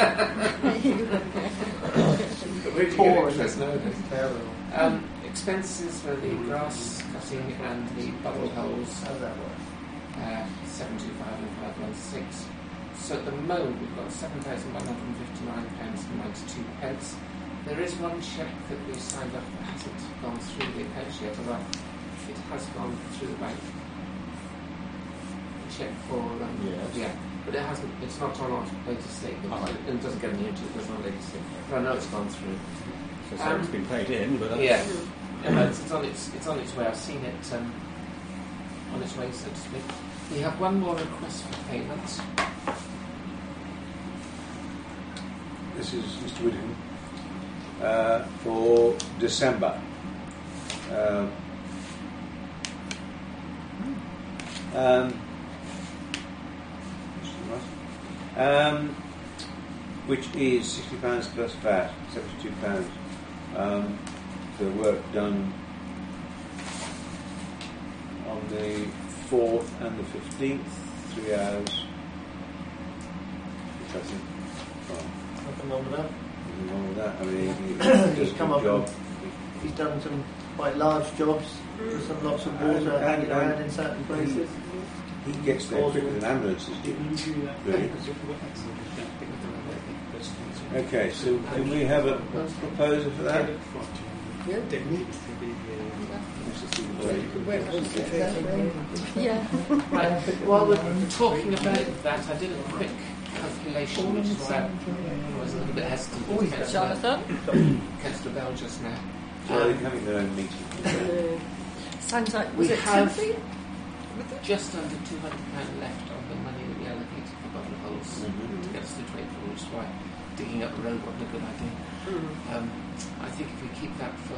Where do you Poor, get interest nowadays? Terrible. Um, expenses for the grass cutting and the bubble holes, How does that work? uh, seven two five and five one six. So at the moment we've got seven thousand one hundred fifty-nine pounds and ninety-two pence. There is one cheque that we signed up that hasn't gone through the account yet, although it has gone through the bank. A cheque for um, Yes. yeah, but it hasn't. It's not on our latest statement, Oh. and it doesn't get any into it. There's no latest statement. But I know it's gone through. So, so Um, it's been paid in, but that's Yeah, yeah it's, it's on its it's on its way. I've seen it um, on its way, so to speak. We have one more request for payment. This is Mister Whittingham uh, for December. Um, um, um, which is sixty pounds plus V A T, seventy-two pounds um, for work done on the fourth and the fifteenth, three hours. Which I think, well, Nothing wrong with that. nothing wrong with that. I mean, he, he He's does a come good up job. with- He's done some quite large jobs with some lots of water And- and- hanging around and in certain places. He gets there quicker than ambulances do. Really? Okay, so can we have a proposer for that? Yeah. Where concentrating. Yeah. Right. While we're talking about that, I did a quick calculation, which is why I was a little bit hesitant with Councillor Jonathan? Councillor Bell just now. So they're having their own meeting. Uh, Sounds like, We was it have- Timothy? Just under two hundred pounds left of the money that we allocated for bubble holes Mhm. to get us to April, which is why digging up the road wasn't a good idea. mm. Um, I think if we keep that for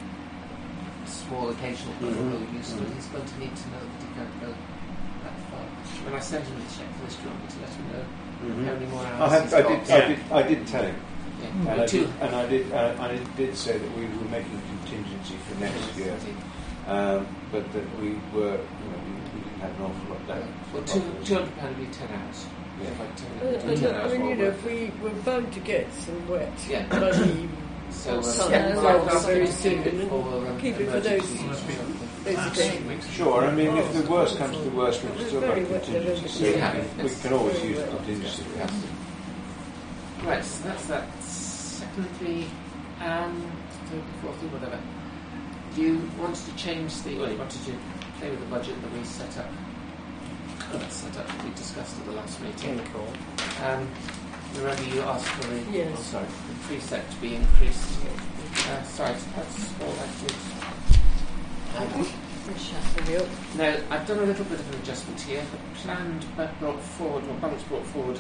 small occasional bubble Mhm. hole use, Mhm. he's going to need to know that he can't go that far. When I sent him the check for this, do you want me to let him know Mhm. how many more hours I, have, he's I, got? did, I, did, I did tell him, Yeah. and I But two. did, and I did, uh, I did say that we were making contingency for next year, um, but that we were, you know, we, we didn't have an awful lot left. Well, two two hundred pound would be ten hours. Yeah. Like ten, Uh, ten and, uh, hours I mean, more you know, work. if we were bound to get some wet Yeah. money, So, um, Some Yeah, well, well, I'll very keep soon, it for, um, keep it for those- emergencies or something. those days. Sure, I mean, if the worst comes to the worst, we've still got Very wet contingency, so November. we, we can always use contingency. Yeah. Right, so that's that. Secondly, um, third, fourthly, whatever. You wanted to change the, well, you wanted to play with the budget that we set up. Oh, that's set up, we discussed at the last meeting. Um, remember you asked for the, Yes. oh, sorry, the preset to be increased. Uh, sorry, that's all that is. Um, Yep. Now, I've done a little bit of an adjustment here. The planned but brought forward, or balance brought forward,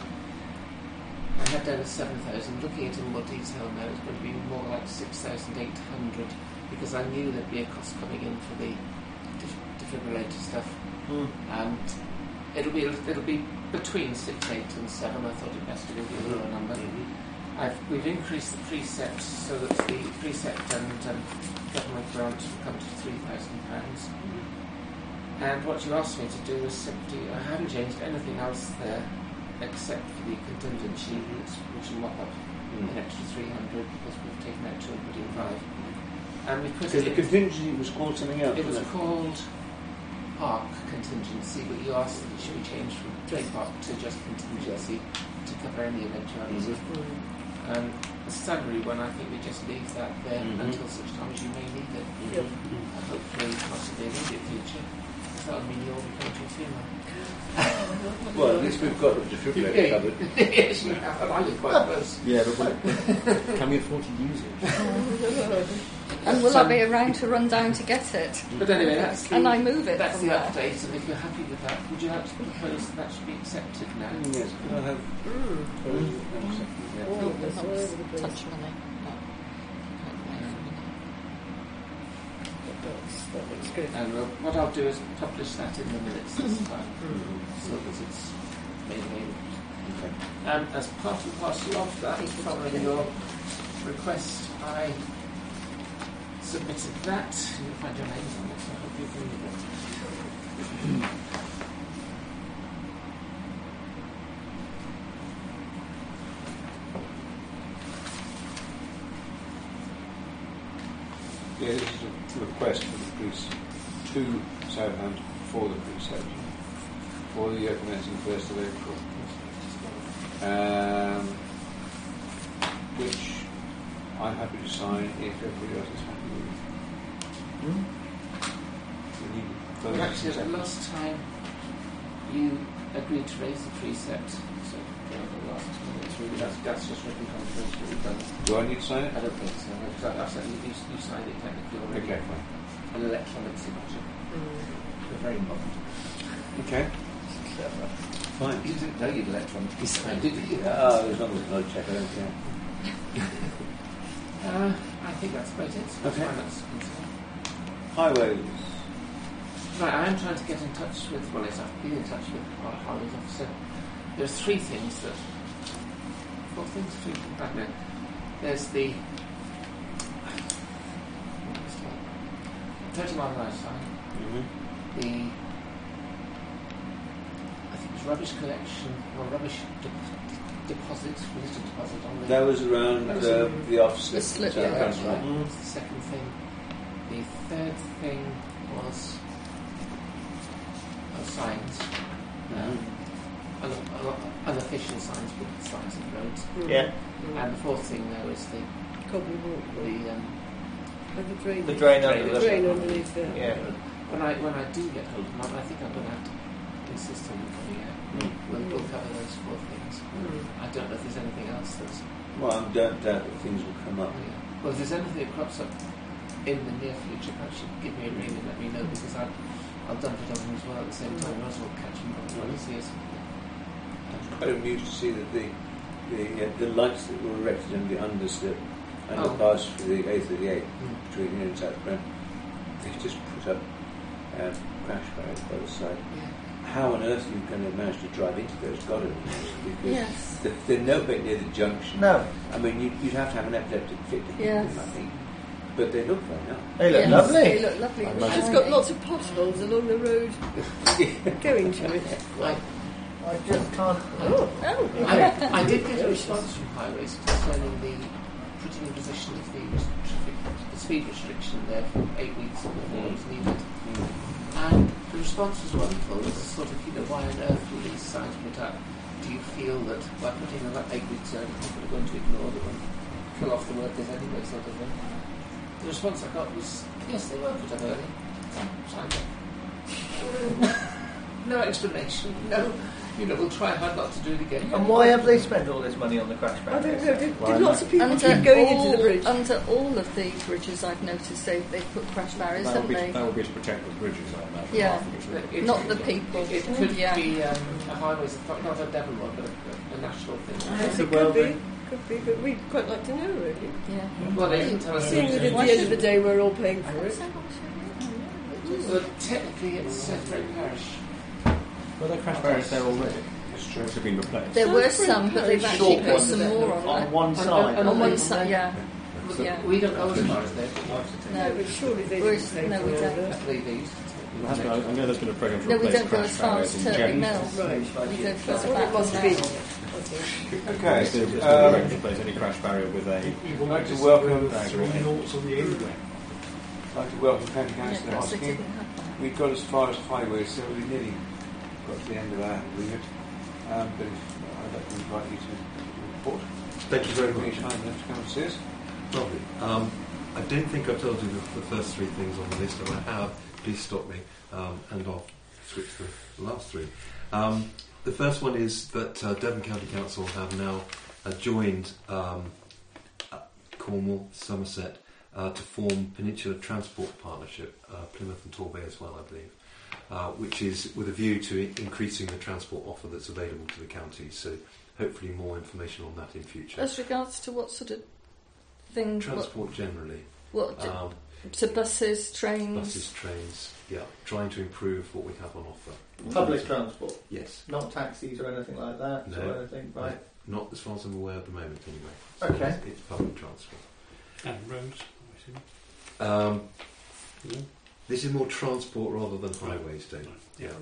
I had down at seven thousand. Looking at it in more detail now, it's going to be more like six thousand eight hundred because I knew there'd be a cost coming in for the def- defibrillator stuff. Mm. Um, it'll be it'll be between six, eight, and seven. I thought it best to give you a lower number. I've, we've increased the precept so that the precept and um, government grant will come to three thousand pounds. And what you asked me to do was simply, I haven't changed anything else there. except for the contingency, which, which will mop up Mm. an extra three hundred because we've taken out two and put in five. And we put Because it the in, contingency was called something else. it was wasn't called park contingency, but you asked that it should be changed from drain park to just contingency to cover any eventuality. Mhm. Um, the salary one, I think we just leave that there Mhm. until such time as you may need it. Yep. And hopefully, possibly in the immediate future. That would mean you'll be going to a funeral. Well, at least we've got the defibrillator covered. Yes, you have, and I live quite close. Yeah, but will- can we afford to use it? And will So- I be around to run down to get it? But anyway, that's the, And I move it that's from the there. update, and if you're happy with that, would you like to propose that that should be accepted now? Mm, Yes, could I have Mm. yeah. All Oh, of this, the all over the helps place. touch money. No. That's, that looks good. And uh, what I'll do is publish that in the minutes this time, so that it's made available. Okay. And as part and parcel of that, following your request, I submitted that. You'll find your names on it, so I hope you agree with it. Yeah, this is a request for the police to Southampton for the police station for the year commencing first of April, um, which I'm happy to sign if everybody else is happy with. We need further Well, actually, actions. the last time you agreed to raise the precept, so uh, the last minute through, that's, that's just written confidential. We've done. Do I need to sign it? I don't think so. Because I, I said you, you, you signed it technically already. Okay, fine. An electronic signature. We're very modern. Okay, Clever. fine. You didn't know you'd electronically signed it, did you? Oh, as long as it's not a check, I don't care. Uh, I think that's about it. As Okay. far as that's concerned. Highways. Right, I am trying to get in touch with, well, yes, I've been in touch with our highways officer. There's three things that, four things, three things, I don't know. There's the thirty mile an hour sign, Mm-hmm. the, I think it's rubbish collection or rubbish de- deposit, religion deposit on the. That was around That was uh, in- the office. The at slip, Southampton, yeah, That's right? right. That's the second thing. The third thing was uh, signs. Um, un- un- unofficial signs, but signs of roads. Yeah. And the fourth thing, though, is the Cobble walk. the um, And the drain. The drain Drainage. under The the drain underneath there. Yeah. when I when I do get hold of them, I think I'm going to have to insist on them coming out. We'll, we'll cover those four things. I don't know if there's anything else that's. Well, I don't doubt that things will come up. Yeah. Well, if there's anything that crops up in the near future, perhaps you can give me a ring and let me know, because I'll, I'll dump it on them as well at the same time. As well catch them up as well as see us. I'm quite amused to see that the the, uh, the lights that were erected in the underslip and the Oh. pass for the A thirty-eight Mm. between here and South Brent, they just put up um, crash barriers by the side. Yeah. How on earth are you going to manage to drive into those? God only knows, because Yes. they're, they're nowhere near the junction. No, I mean, you, you'd have to have an epileptic fit to hit Yes. them, I think. But they look very nice. they look Yes, lovely. They look lovely. I and imagine- It's shiny. got lots of potholes along the road going to it. I, I just can't. Oh, Oh, I, I did get a response from Highways concerning the putting in position of the res- traffic, the speed restriction there for eight weeks before it was needed. And the response was wonderful. It was sort of, you know, why on earth were these signs put up? Do you feel that by putting them up eight weeks early, people are going to ignore them and kill off the workers anyway, sort of thing? The response I got was, yes, they were put up early. Signed up. No explanation, no. You know, we'll try hard not to do it again. And why have they spent all this money on the crash I don't barriers? know. Did, Well, did lots of people under keep going all, into the bridge? Under all of the bridges, I've noticed they they put crash barriers, That would, haven't be, they? that would be to protect the bridges, I imagine. Yeah. rather than just the- It- Not the people. It, it could Yeah. be um, a highways, not a Devon one, but a, a national thing. Yes, it well could be. be. Could be, but we'd quite like to know, really. Yeah. Well, they didn't tell us. Seeing that at Why the end of the should- day we're all paying for it. Well, technically, it's Sethray Parish. Were there crash barriers there already? It's true. Which have been replaced. There were Sounds some, but they've very actually short put ones some there. more on On it. one side. and On one they- side, yeah. So Yeah. we don't go as far as they No, but surely they Whereas- didn't pay no, for we all don't. that. Actually, they used to. There has been- I know there's been a programme for No, we replace don't go crash as far barriers as in Turley general. Mill. Right. We go That's further what it back must than be. that. I think. Okay. There's been a Um, programme to replace any crash barrier with a You will I'd like to notice welcome- the three noughts on the end there. I'd like to welcome County Yeah, Councillor perhaps they Hosking. didn't have that. We got as far as highways, so we nearly got to the end of our remit. Um, but if, I'd like to invite you to, to report. Thank you very Finish much. time left to come and see us. Lovely. Um, I don't think I've told you the, the first three things on the list. If I have, please stop me, um, and I'll switch to the last three. Um, the first one is that uh, Devon County Council have now uh, joined um, uh, Cornwall, Somerset, uh, to form Peninsula Transport Partnership, uh, Plymouth and Torbay as well, I believe, uh, which is with a view to i- increasing the transport offer that's available to the county. So hopefully more information on that in future. As regards to what sort of thing? What, Transport generally. what Um, to buses, trains? buses, trains, yeah, trying to improve what we have on offer. Public transport, Yes, not taxis or anything like that. No. Or anything, right? not as far as I'm aware at the moment, anyway. So Okay. It's, it's public transport. And roads, I assume. Um, Yeah. this is more transport rather than highways, Dave. Yeah.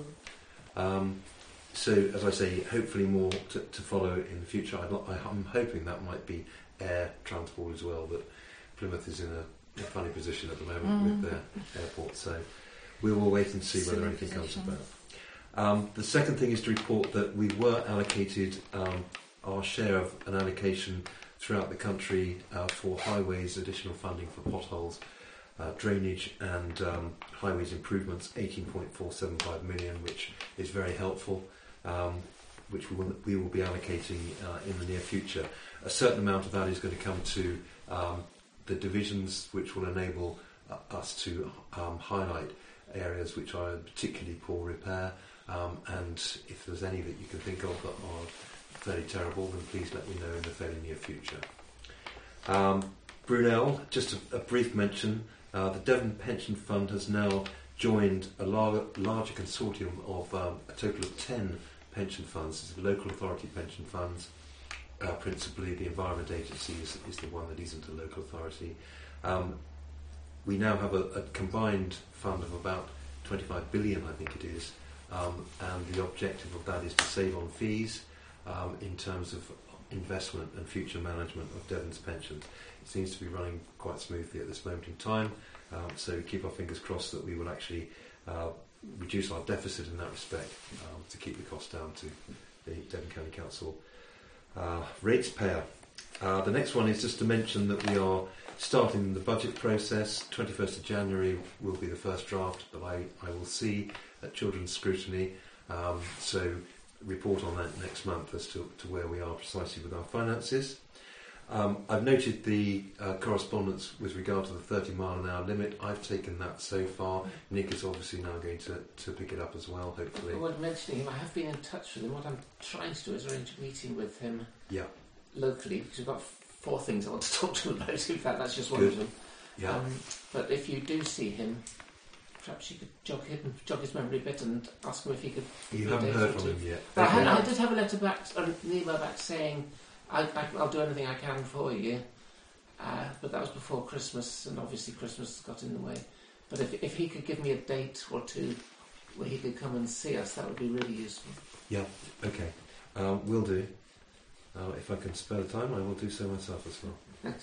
Um, so, as I say, hopefully more to, to follow in the future. I'd, li- I- I'm hoping that might be air transport as well, but Plymouth is in a, a funny position at the moment Mm. with their airport, so we will wait and see whether Silly anything comes position. about. Um, the second thing is to report that we were allocated um, our share of an allocation throughout the country uh, for highways, additional funding for potholes, uh, drainage and um, highways improvements, eighteen point four seven five million, which is very helpful, um, which we will, we will be allocating uh, in the near future. A certain amount of that is going to come to um, the divisions, which will enable uh, us to um, highlight areas which are in particularly poor repair, um, and if there's any that you can think of that are fairly terrible, then please let me know in the fairly near future. Um, Brunel, just a, a brief mention, uh, the Devon Pension Fund has now joined a lar- larger consortium of um, a total of ten pension funds. It's local authority pension funds. Uh, principally, the Environment Agency is, is the one that isn't a local authority. Um, we now have a, a combined fund of about twenty-five billion, I think it is, um, and the objective of that is to save on fees um, in terms of investment and future management of Devon's pensions. It seems to be running quite smoothly at this moment in time, um, so keep our fingers crossed that we will actually uh, reduce our deficit in that respect um, to keep the cost down to the Devon County Council uh, rates payer. Uh, the next one is just to mention that we are starting the budget process. twenty-first of January will be the first draft that I, I will see at Children's Scrutiny, um, so report on that next month as to, to where we are precisely with our finances. Um, I've noted the uh, correspondence with regard to the thirty mile an hour limit. I've taken that so far. Nick is obviously now going to, to pick it up as well, hopefully. I want mentioning him. I have been in touch with him. What I'm trying to do is arrange a meeting with him Yeah, locally, because we've got four things I want to talk to him about. In fact, that's just one Good. of them. yeah. Um, but if you do see him, perhaps you could jog him, jog his memory a bit and ask him if he could. you a haven't day heard or from two. him yet. But I, Okay. had, I did have a letter back, or an email back saying I, I, I'll do anything I can for you. Uh, but that was before Christmas, and obviously Christmas got in the way. But if if he could give me a date or two where he could come and see us, that would be really useful. Yeah, okay. Um, will do. Uh, if I can spare the time, I will do so myself as well. Thanks.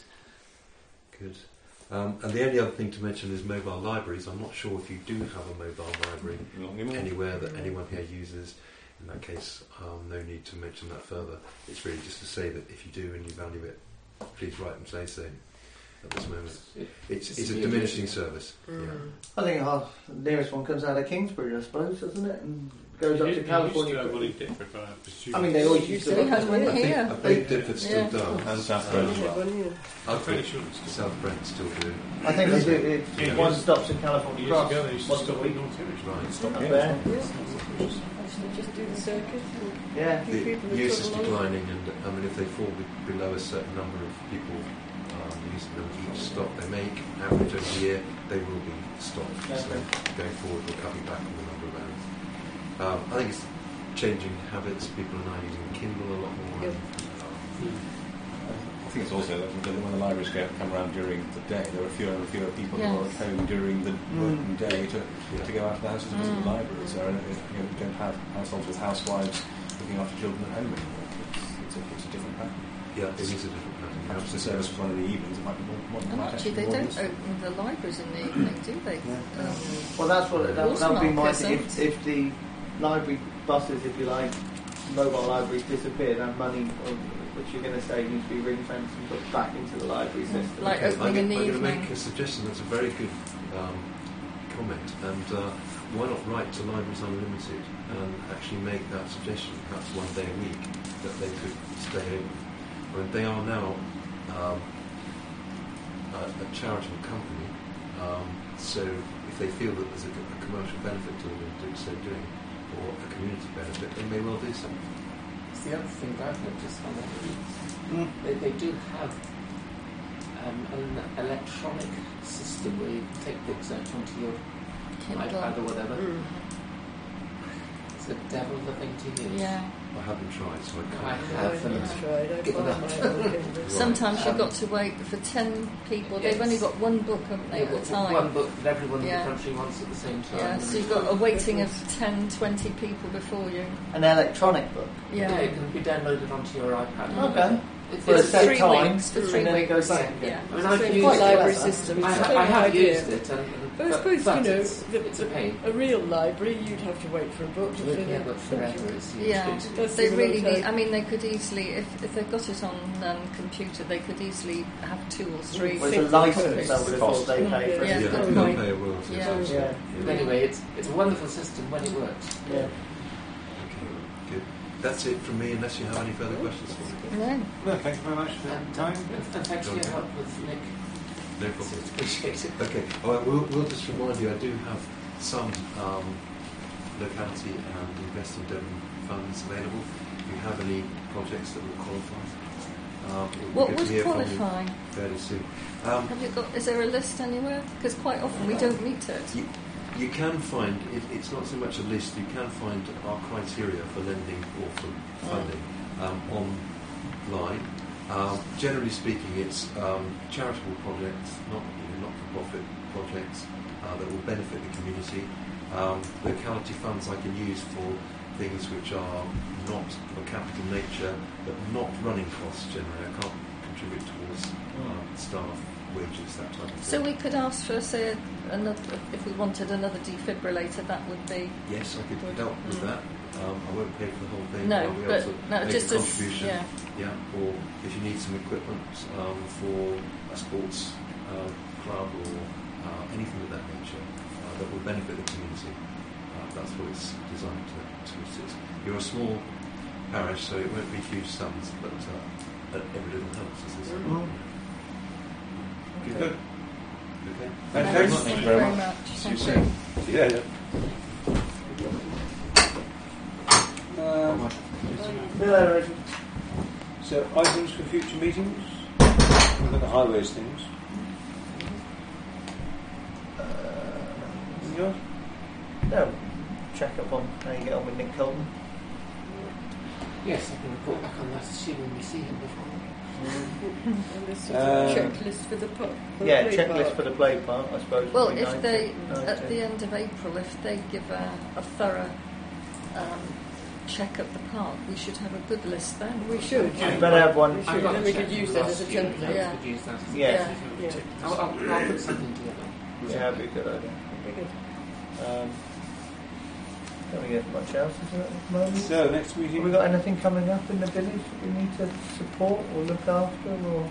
Good. Um, and the only other thing to mention is mobile libraries. I'm not sure if you do have a mobile library anywhere that anyone here uses. In that case, um, no need to mention that further. It's really just to say that if you do and you value it, please write and say so at this moment. It- It's, It's it's a a diminishing service. Mm. I think our nearest one comes out of Kingsbury, I suppose, doesn't it? And goes up You to used to have one California. in Deptford, but I presume. I mean, they always You used say to. We had one I think, here. I believe Dipford still Yeah. does. And South Yeah, Road as well. one, yeah. I'm fairly sure it's still. South Brent still do. I think they do. It, Yeah. one stops at California Years Cross ago, they used to once a stop week. in North Irish. Right. Up Yeah. there. Actually, just do the circuit. and Yeah. few The people have use is travelled along. declining, and I mean, if they fall be- below a certain number of people um, using them each stop they make, average over the year, they will be stopped. So going forward, we're cutting back on the number of hours. Um, I think it's changing habits. People are now using Kindle a lot more. Yeah. And, um, think it's also that when the libraries go, come around during the day, there are fewer and fewer people who are Yes. at home during the Mm. working day to, Yeah. to go out of the houses and visit Mm. the libraries. So, uh, if, you know, we don't have households with housewives looking after children at home anymore. It's, it's, a, it's a different pattern. Yeah, it is a different pattern. Perhaps if the service was on in the evenings, it might be more, more And might actually, be they more don't useful. open the libraries in the evening, do they? Yeah. Um, Well, that's what that, that would be my Watermark thing. If, isn't. if the library buses, if you like, mobile libraries disappear, that money, uh, which you're going to say needs to be ring fenced and put back into the library system. Like Okay, opening in I'm, the I'm going to evening. make a suggestion that's a very good um, comment, and uh, why not write to Libraries Unlimited and actually make that suggestion, perhaps one day a week, that they could stay open. I mean, they are now um, a, a charitable company, um, so if they feel that there's a, a commercial benefit to them in do, so doing, or a community benefit, they may well do so. It's the other thing that I've noticed on their reads. Mm. They, they do have um, an electronic system where you can take books out onto your iPad or Kindle. whatever. Mm. It's a devil of a thing to use. Yeah. I haven't tried, so I I can't. have, I and have tried. I given found up. my own Kindle. Right. Sometimes you've Um, got to wait for ten people. They've yes. only got one book, haven't they, Yeah, at a w- time? one book that everyone Yeah. in the country wants at the same time. Yeah, so you've got a waiting of ten, twenty people before you. An electronic book. Yeah, Yeah. it can be downloaded onto your iPad. Mm. Okay. It's, For a it's set three time, weeks, for and three then it weeks. goes back again. Yeah. I mean, It's I've the same used quite it. library clever. system. I, It's ha- the I same have idea. used it, and, and But I but, suppose, but you know, it's, the, it's a pain. a real library, you'd have to wait for a book to fill Yeah, in. but forever it's used. Yeah, It's- That's they the really remote need. time. I mean, they could easily, if, if they've got it on um, computer, they could easily have two or three. Well, it's a Think license, copies. I would have thought they pay for Yeah, it. Yeah, good they'll point. pay a royalty. Yeah. so- Yeah. But anyway, it's it's a wonderful system when it works. Yeah. Okay, good. That's it from me, unless you have any further questions for me. No. No, thank you very much for your And, time. and, and thanks for your help with Nick. No problem. It's appreciated. Okay, all right, we'll, we'll just remind you, I do have some um, locality and Invest in Devon funds available. If you have any projects that will qualify, um, it would be What good would to hear from you qualify? fairly soon. Um, Have you got? Is there a list anywhere? Because quite often we don't meet it. you, you can find, it, it's not so much a list, you can find our criteria for lending or for funding um, online. Um, generally speaking, it's um, charitable projects, not you know, not-for-profit projects uh, that will benefit the community. Um, locality funds I can use for things which are not of a capital nature, but not running costs generally. I can't contribute towards uh, staff wages, that type of thing. So we could ask for, say, another. If we wanted another defibrillator, that would be. Yes, I could help with Mm. that. Um, I won't pay for the whole thing. No, I'll be able but to no, make just a as contribution. yeah. Yeah, or if you need some equipment um, for a sports uh, club or uh, anything of that nature uh, that will benefit the community, uh, that's what it's designed to, to assist. You're a small parish, so it won't be huge sums, but uh, every little helps, as they say. Mhm. Good. Good. Okay. Thank you Thank very much. you very much. See you Thank soon. Yeah, yeah. Um, See you later, Richard. so, items for future meetings? We've got the highways things. Anything else? No. Check up on how you get on with Nick Colton. Yes, I can report back on that, assuming we see him before. And this is a Um, checklist for the pub. for the Yeah, play checklist park. for the play part, I suppose. Well, would be if nice they, to- nice at to- the end of April, if they give a, a thorough um, check at the park, we should have a good list then. We should. You better have one. We I've should. got Then a we check could use from that last as a year, template. Yeah. We could use that. as a- Yeah. Yeah. I'll, I'll, I'll put something together. Yeah, that'd be a good idea. Very good. Um, don't really get much else is there at the moment. So, next meeting. Have we got anything coming up in the village that we need to support or look after? Or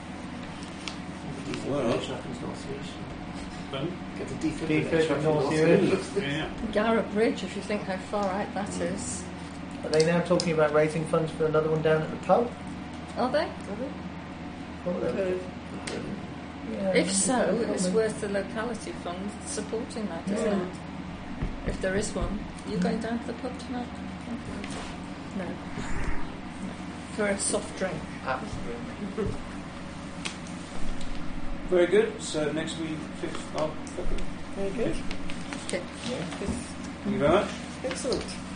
Well, Defibrillation up in North Irish. Pardon? Get the Defib defibrillation up in in North North Irish. Irish. Yeah. Garrett Bridge, if you think how far out that is. are they now talking about raising funds for another one down at the pub? Are they? Thought they were- So, yeah, If so, probably. it's worth the locality fund supporting that, isn't Yeah. it? If there is one. Are you going down to the pub tonight? No. For a soft drink. Absolutely. Very good. So, next week, fifth of February. very good. Okay. Yeah. Good. Thank you very much. Excellent.